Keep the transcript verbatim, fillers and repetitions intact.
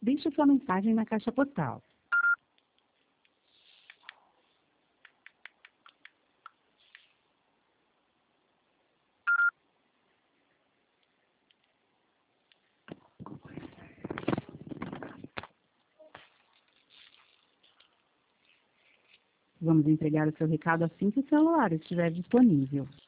Deixe sua mensagem na caixa postal. Vamos entregar o seu recado assim que o celular estiver disponível.